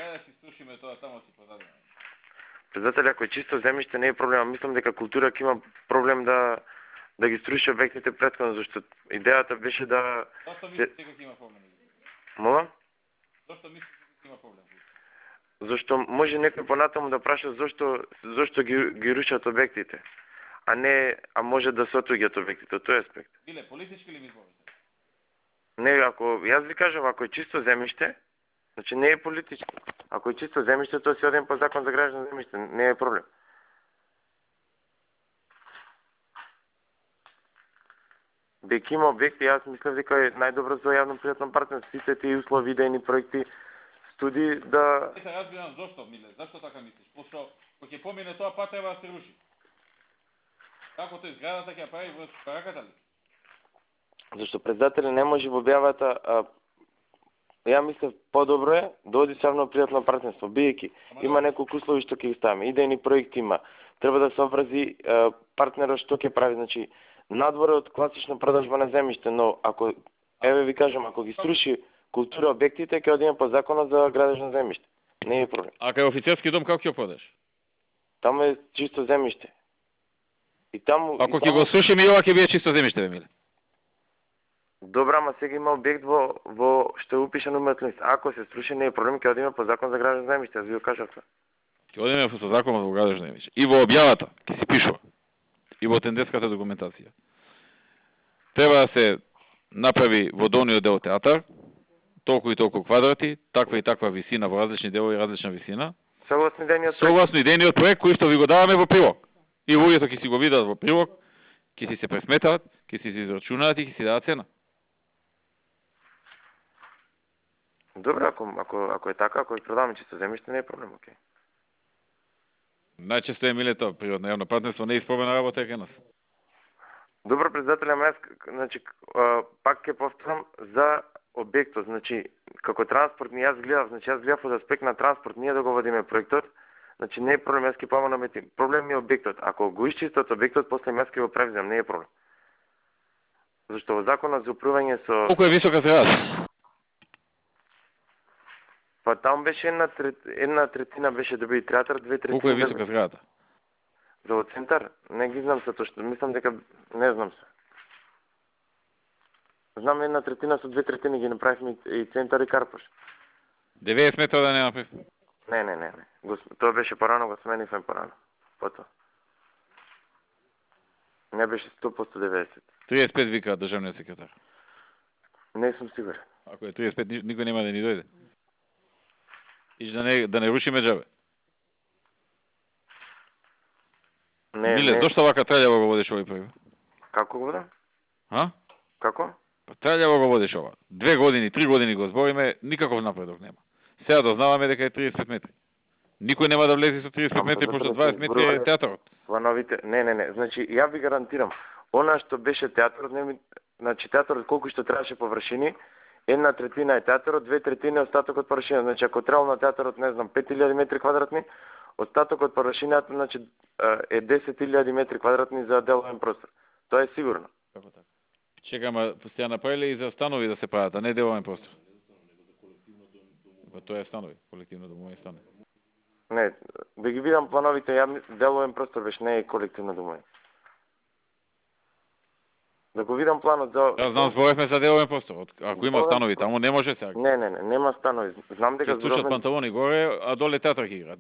Кај да си струшиме тоа тамо си продадеме. Председател, ако е чисто земјиште не е проблем, мислам дека култура ќе има проблем да ги струши обектите претходно, зашто идејата беше да Зашто мислите дека ќе има проблем? Мола? Зашто мислите дека има проблем? Зашто може некој понатаму да праша зашто ги рушат обектите, а може да се отуѓат обектите од тој аспект. Биле политички ли ми зборите? Не, јас ви кажам, ако е чисто земјиште, значи не е политички. Ако е чисто земјиште, тоа си оден по закон за граждано земјиште, не е проблем. Дека има обекти, јас мислам дека е најдобро за јавно-приватно партнерство, сите тие услови, идејни проекти, студии да... Се разбирам зошто, Миле, зашто така мислиш? Пошто кога ќе помине тоа пат треба да се руши. Како тој зградата ќе прави во бараката ли? Зашто председателя не може во објавата, ја мислев по-добро е да оди со јавно-приватно партнерство, биејќи има неколку услови што ќе ги ставиме, идејни проекти има, треба да се образи партнерот што ќе прави, значи надвор од класична продажба на земјиште, но ако еве ви кажам, ако ги струши култура обектите, ќе одиме по законот за градеж на земјиште. Не е проблем. А кај офицерски дом како ќе продаш? Таму е чисто земјиште. И таму Ако ќе го срушиме и ова ќе биде чисто земјиште, Миле. Добра, ама сега има објект во што е упишан умет лист. Ако се струши не е проблем, ќе одиме по закон за градеж на земјиште, јас ви го кажав тоа. Ќе одиме со законот во градеж на земјиште. И во објавата ќе се пишува. И во тенденската документација. Треба да се направи во долниот дел театар, толку и толку квадрати, таква и таква висина во различни делови, различна висина. Согласно идејниот проект. Согласно идејниот проект кој што ви го даваме во прилог. И луѓето ќе си го видат во прилог, ќе си се пресметаат, ќе си се израчунаат и ќе си дадат цена. Добро, ако е така, ако ги продаваме чисто земјиште, не е проблем, окей. Најчесто е, Миле, тоа природно јавно партнерство не е испробена работа кај нас. Добро, председателя, јас, значи, пак ќе повторам за објектот, значи, како транспортни, јас гледав од аспект на транспорт, ние да го водиме проектот, значи не е проблем, јас ќе помогнам тим. Проблем е објектот. Ако го исчистат објектот, после јас ќе го превземам, не е проблем. Зашто во законот за управување со... Колку е висока зградата? Па таму беше една третина беше да биде театар, две третини... Колку е висока зградата? За во центар? Не ги знам се точно, мислам дека... Не знам се. Знам една третина со две третини ги направивме и центар и Карпош. 90 метра да не направи? Не. Тоа беше порано, го сменивме порано. Потоа. Не беше 100% 90. 35 вика државниот секретар. Не сум сигурен. Ако е 35, никој нема да ни дојде. Иш да не рушиме џабе. Миле, зошто вака траљаво го водиш овој проект? Како го водам? А? Како? Па траљаво го водиш ова. 2 години, 3 години го збориме, никаков напредок нема. Сега дознаваме дека е 35 метри. Никој нема да влезе со 35 метри, пошто 20 метри е театарот. Плановите, не. Значи, ја ви гарантирам, она што беше театарот, значи театарот колку што требаше површини, една третина е театарот, две третини е остатокот површина. Значи, ако требало на театарот, не знам, 5000 метри квадратни, остатокот површината, значи, е 10.000 метри квадратни за деловен простор. Тоа е сигурно. Како така? Чека, ама сте ја направиле и за станови да се прават, а не деловен простор. Па тоа е станови, колективно домови станови. Не, да ги видам плановите, деловен простор беше, не е колективно домови. Да го видам планот за... Да, знам, зборевме за деловен простор. Ако има станови таму, не може сега. Не, нема станови. Знам дека ќе струшат панталони горе, а доле театар ќе играат.